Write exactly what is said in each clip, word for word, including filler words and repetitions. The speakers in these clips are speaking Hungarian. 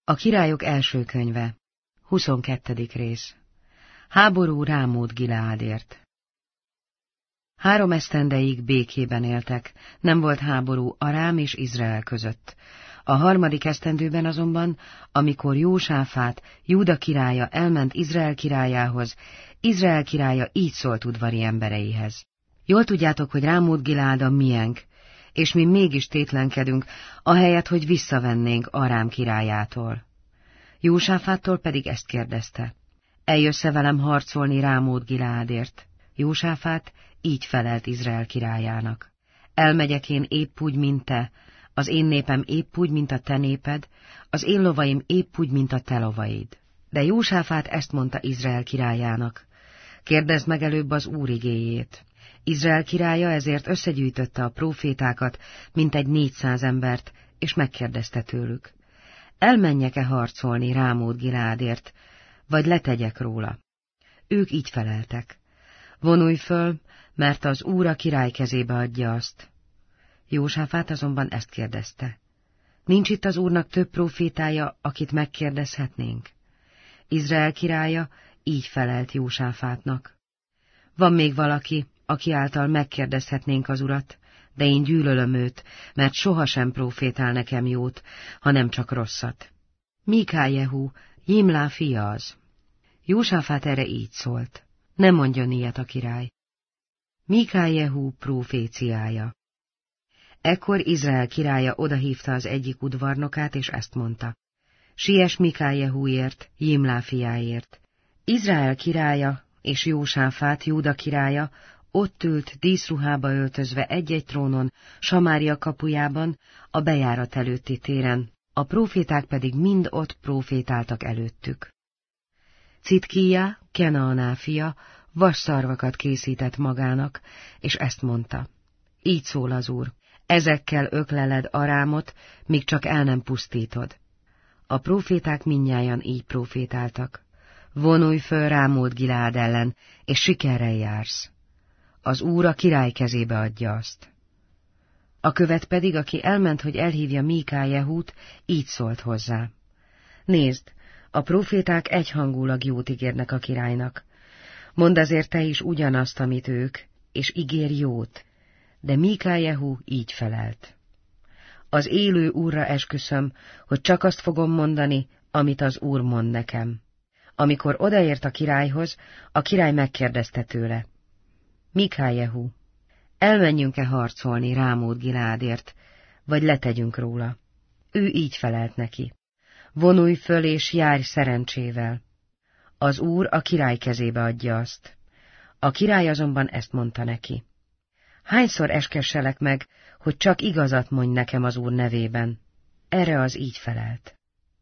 A királyok első könyve, huszonkettedik rész. Háború Rámót Gileádért. Három esztendeig békében éltek, nem volt háború Arám és Izrael között. A harmadik esztendőben azonban, amikor Jósáfát, Júda királya elment Izrael királyához, Izrael királya így szólt udvari embereihez. Jól tudjátok, hogy Rámót Gileád a miénk, és mi mégis tétlenkedünk, ahelyett, hogy visszavennénk Arám királyától. Jósáfáttól pedig ezt kérdezte. Eljössz-e velem harcolni Rámót Gileádért? Jósáfát így felelt Izrael királyának. Elmegyek én épp úgy, mint te, az én népem épp úgy, mint a te néped, az én lovaim épp úgy, mint a te lovaid. De Jósáfát ezt mondta Izrael királyának. Kérdezd meg előbb az Úr igéjét. Izrael királya ezért összegyűjtötte a prófétákat, mintegy négyszáz embert, és megkérdezte tőlük. Elmenjek-e harcolni Rámót Gileádért, vagy letegyek róla? Ők így feleltek. Vonulj föl, mert az Úr a király kezébe adja azt. Jósáfát azonban ezt kérdezte. Nincs itt az Úrnak több prófétája, akit megkérdezhetnénk? Izrael királya így felelt Jósáfátnak. Van még valaki, aki által megkérdezhetnénk az Urat, de én gyűlölöm őt, mert sohasem prófétál nekem jót, hanem csak rosszat. Mikájehu, Jimlá fia az. Jósáfát erre így szólt. Nem mondjon ilyet a király. Mikájehu próféciája. Ekkor Izrael királya odahívta az egyik udvarnokát, és ezt mondta. Siess Mikájehuért, Jimlá fiáért. Izrael királya és Jósáfát, Júda királya, ott ült díszruhába öltözve egy-egy trónon, Samária kapujában, a bejárat előtti téren, a próféták pedig mind ott prófétáltak előttük. Citkija, Kenaaná fia, vasszarvakat készített magának, és ezt mondta. Így szól az Úr, ezekkel ökleled Arámot, míg csak el nem pusztítod. A próféták mindnyájan így prófétáltak. Vonulj föl Rámót Gileád ellen, és sikerrel jársz. Az Úr a király kezébe adja azt. A követ pedig, aki elment, hogy elhívja Mikájehút, így szólt hozzá. Nézd, a próféták egyhangulag jót ígérnek a királynak. Mondd azért te is ugyanazt, amit ők, és ígérj jót. De Mikájehu így felelt. Az élő Úrra esküszöm, hogy csak azt fogom mondani, amit az Úr mond nekem. Amikor odaért a királyhoz, a király megkérdezte tőle. Mikájehu, elmenjünk-e harcolni Rámót Gileádért, vagy letegyünk róla? Ő így felelt neki. Vonulj föl és járj szerencsével. Az Úr a király kezébe adja azt. A király azonban ezt mondta neki. Hányszor eskesselek meg, hogy csak igazat mondj nekem az Úr nevében? Erre az így felelt.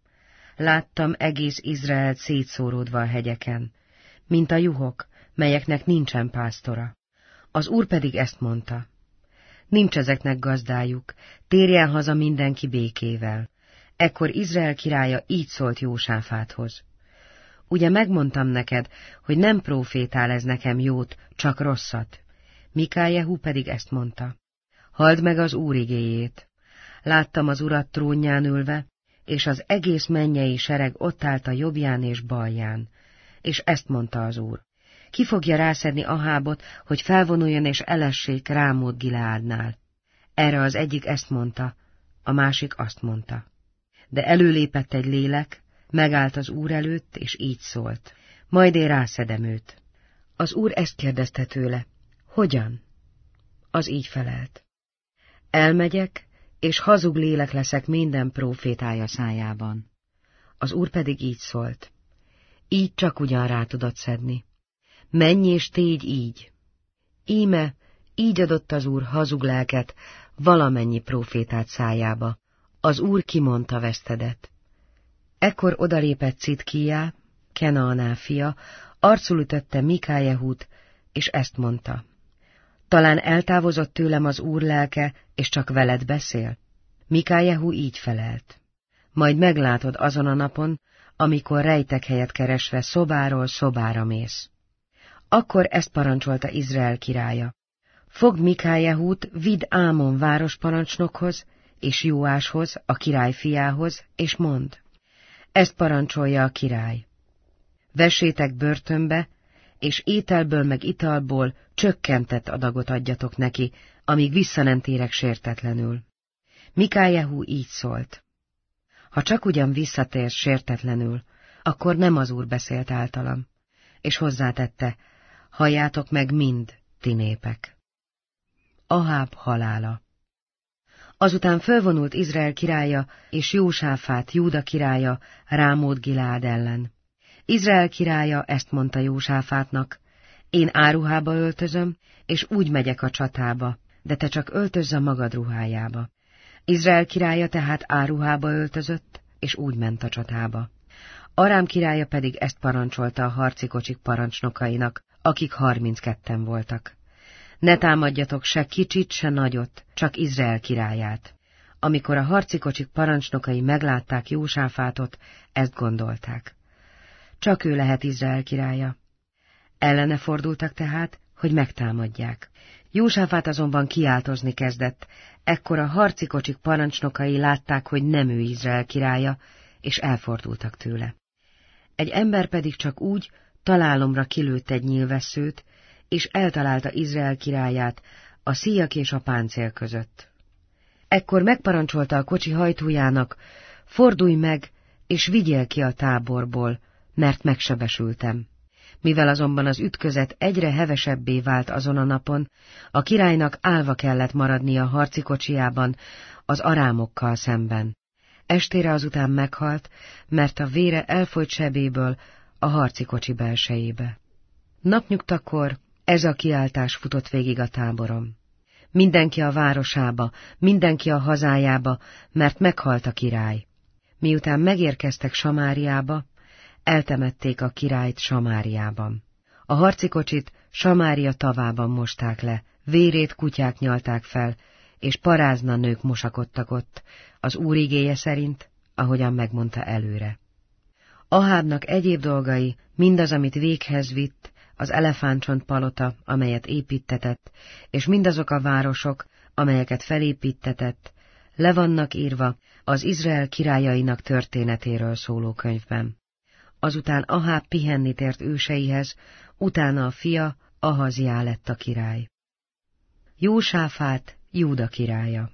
Láttam egész Izraelt szétszóródva a hegyeken, mint a juhok, melyeknek nincsen pásztora. Az Úr pedig ezt mondta. Nincs ezeknek gazdájuk, térjen haza mindenki békével. Ekkor Izrael királya így szólt Jósáfáthoz. Ugye megmondtam neked, hogy nem prófétál ez nekem jót, csak rosszat. Mikájehu pedig ezt mondta. Halld meg az Úr igéjét. Láttam az Urat trónján ülve, és az egész mennyei sereg ott állt a jobbján és balján. És ezt mondta az Úr. Ki fogja rászedni Ahábot, hogy felvonuljon és elessék Rámót Gileádnál? Erre az egyik ezt mondta, a másik azt mondta. De előlépett egy lélek, megállt az Úr előtt, és így szólt. Majd én rászedem őt. Az Úr ezt kérdezte tőle. Hogyan? Az így felelt. Elmegyek, és hazug lélek leszek minden prófétája szájában. Az Úr pedig így szólt. Így csak ugyan rá tudod szedni. Menj és tégy így. Íme, így adott az Úr hazug lelket valamennyi prófétát szájába. Az Úr kimondta vesztedet. Ekkor odalépett Citkijá, Kenaaná fia, arcul ütötte Mikájehút, és ezt mondta. Talán eltávozott tőlem az Úr lelke, és csak veled beszél? Mikájehu így felelt. Majd meglátod azon a napon, amikor rejtek helyet keresve szobáról szobára mész. Akkor ezt parancsolta Izrael királya. Fogd Mikájehút, vidd Ámon városparancsnokhoz, és Jóáshoz, a király fiához, és mondd. Ezt parancsolja a király. Vessétek börtönbe, és ételből meg italból csökkentett adagot adjatok neki, amíg vissza nem térek sértetlenül. Mikájehu így szólt. Ha csak ugyan visszatérsz sértetlenül, akkor nem az Úr beszélt általam, és hozzátette, halljátok meg mind, ti népek. Aháb halála. Azután fölvonult Izrael királya és Jósáfát, Júda királya Rámót Gileád ellen. Izrael királya ezt mondta Jósáfátnak, én áruhába öltözöm, és úgy megyek a csatába, de te csak öltözz a magad ruhájába. Izrael királya tehát áruhába öltözött, és úgy ment a csatába. Arám királya pedig ezt parancsolta a harci kocsik parancsnokainak, akik harmincketten voltak. Ne támadjatok se kicsit, se nagyot, csak Izrael királyát. Amikor a harci kocsik parancsnokai meglátták Jósáfátot, ezt gondolták. Csak ő lehet Izrael királya. Ellene fordultak tehát, hogy megtámadják. Jósáfát azonban kiáltozni kezdett, ekkor a harci kocsik parancsnokai látták, hogy nem ő Izrael királya, és elfordultak tőle. Egy ember pedig csak úgy találomra kilőtt egy nyílvesszőt, és eltalálta Izrael királyát a szíjak és a páncél között. Ekkor megparancsolta a kocsi hajtójának, fordulj meg, és vigyél ki a táborból, mert megsebesültem. Mivel azonban az ütközet egyre hevesebbé vált azon a napon, a királynak állva kellett maradnia a harci kocsiában az arámokkal szemben. Estére azután meghalt, mert a vére elfolyt sebéből a harci kocsi belsejébe. Napnyugtakor ez a kiáltás futott végig a táborom. Mindenki a városába, mindenki a hazájába, mert meghalt a király. Miután megérkeztek Samáriába, eltemették a királyt Samáriában. A harci kocsit Samária tavában mosták le, vérét kutyák nyalták fel, és parázna nők mosakodtak ott, az Úr igéje szerint, ahogyan megmondta előre. Ahábnak egyéb dolgai, mindaz, amit véghez vitt, az elefántcsont palota, amelyet építtetett, és mindazok a városok, amelyeket felépíttetett, le vannak írva az Izrael királyainak történetéről szóló könyvben. Azután Aháb pihenni tért őseihez, utána a fia Ahaziá lett a király. Jósáfát, Júda királya.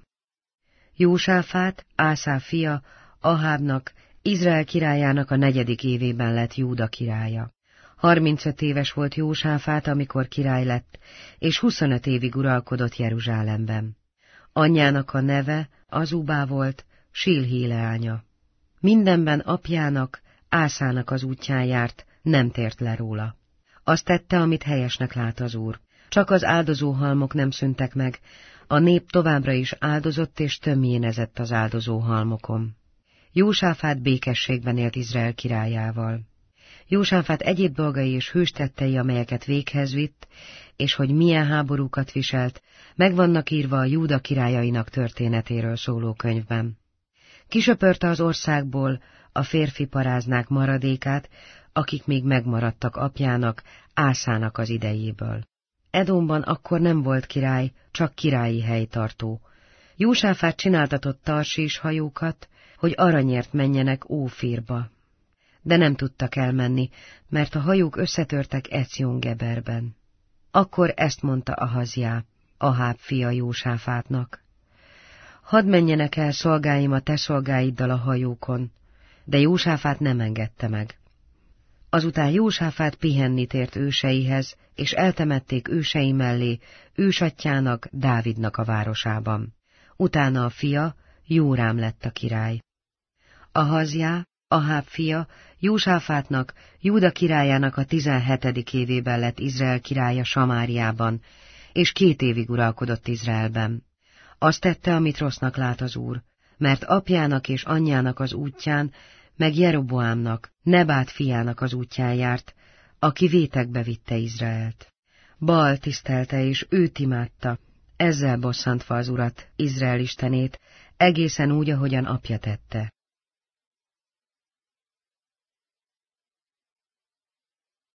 Jósáfát, Ászá fia, Ahábnak, Izrael királyának a negyedik évében lett Júda királya. Harmincöt éves volt Jósáfát, amikor király lett, és huszonöt évig uralkodott Jeruzsálemben. Anyjának a neve Azubá volt, Silhí leánya. Mindenben apjának, Ászának az útján járt, nem tért le róla. Azt tette, amit helyesnek lát az Úr. Csak az áldozóhalmok nem szűntek meg, a nép továbbra is áldozott és tömjénezett az áldozóhalmokon. Jósáfát békességben élt Izrael királyával. Jósáfát egyéb dolgai és hőstettei, amelyeket véghez vitt, és hogy milyen háborúkat viselt, meg vannak írva a Júda királyainak történetéről szóló könyvben. Kisöpörte az országból a férfi paráznák maradékát, akik még megmaradtak apjának, Ászának az idejéből. Edomban akkor nem volt király, csak királyi helytartó. Jósáfát csináltatott Tarsís hajókat, hogy aranyért menjenek Ófírba. De nem tudtak elmenni, mert a hajók összetörtek Ecjon-Geberben. Akkor ezt mondta Ahaziá, Aháb fia Jósáfátnak. Hadd menjenek el szolgáim a te szolgáiddal a hajókon, de Jósáfát nem engedte meg. Azután Jósáfát pihenni tért őseihez, és eltemették ősei mellé, ősatyjának, Dávidnak a városában. Utána a fia, Jórám lett a király. Ahaziá, Aháb fia, Jósáfátnak, Júda királyának a tizenhetedik évében lett Izrael királya Samáriában, és két évig uralkodott Izraelben. Azt tette, amit rossznak lát az Úr, mert apjának és anyjának az útján, meg Jeroboámnak, Nebát fiának az útján járt, aki vétekbe vitte Izraelt. Baal tisztelte, és őt imádta, ezzel bosszantva az Urat, Izrael istenét, egészen úgy, ahogyan apja tette.